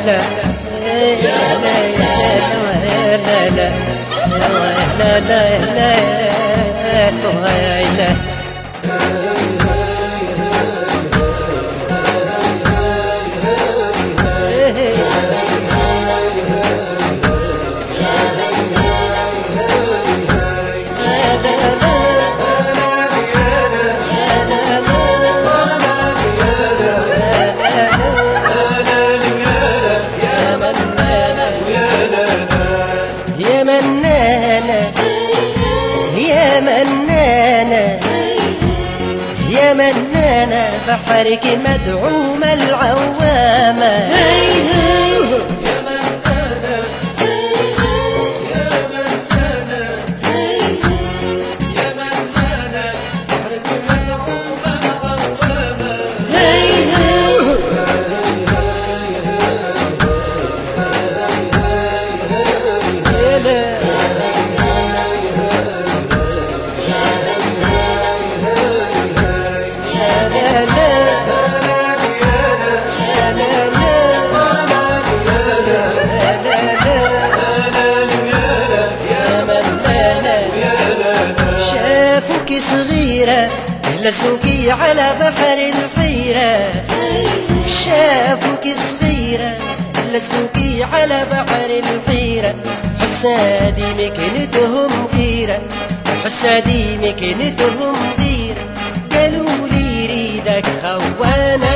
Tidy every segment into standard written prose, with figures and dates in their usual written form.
يا منانة بحرك مدعوم العوامة. يا منانة يا منانة يا منانة بحرك مدعوم العوامة. صغيرة لزوكي على بحر الحيرة. شافوك صغيرة لزوكي على بحر الحيرة. حسادي مكنتهم غيرة حسادي مكنتهم غيرة. قالوا لي ريدك خوانة.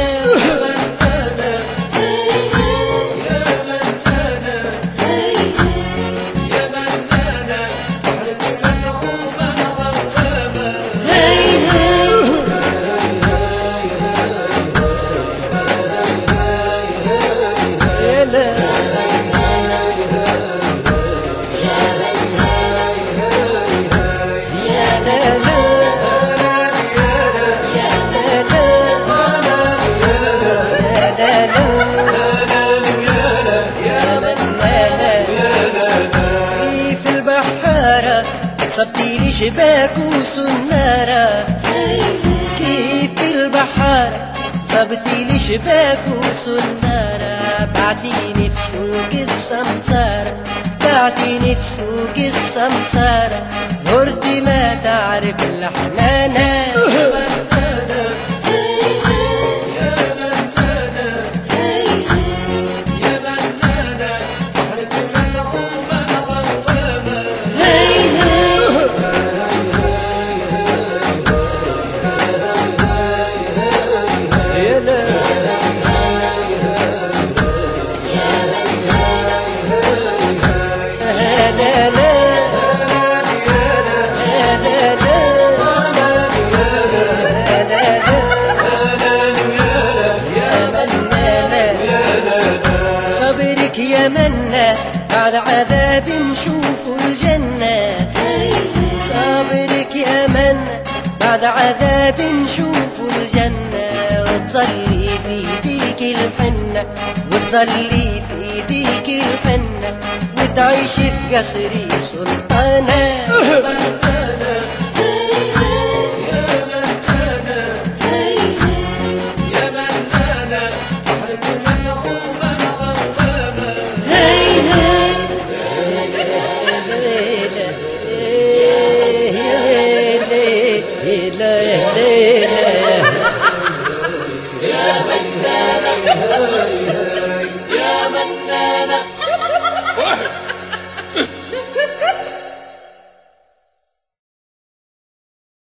صبتيلي شباك وسنارة. كيف البحارة صبتيلي شباك وسنارة. بعتيني في سوق السمسارة بعتيني في سوق السمسارة. هردي ما تعرف الحنانة. يا منا بعد عذاب نشوف الجنة. صابرك يا منا بعد عذاب نشوف الجنة. وتظلي في ايديك الحنة وتظلي في ايديك الحنة. وتعيش في قصري سلطانة. يا منانة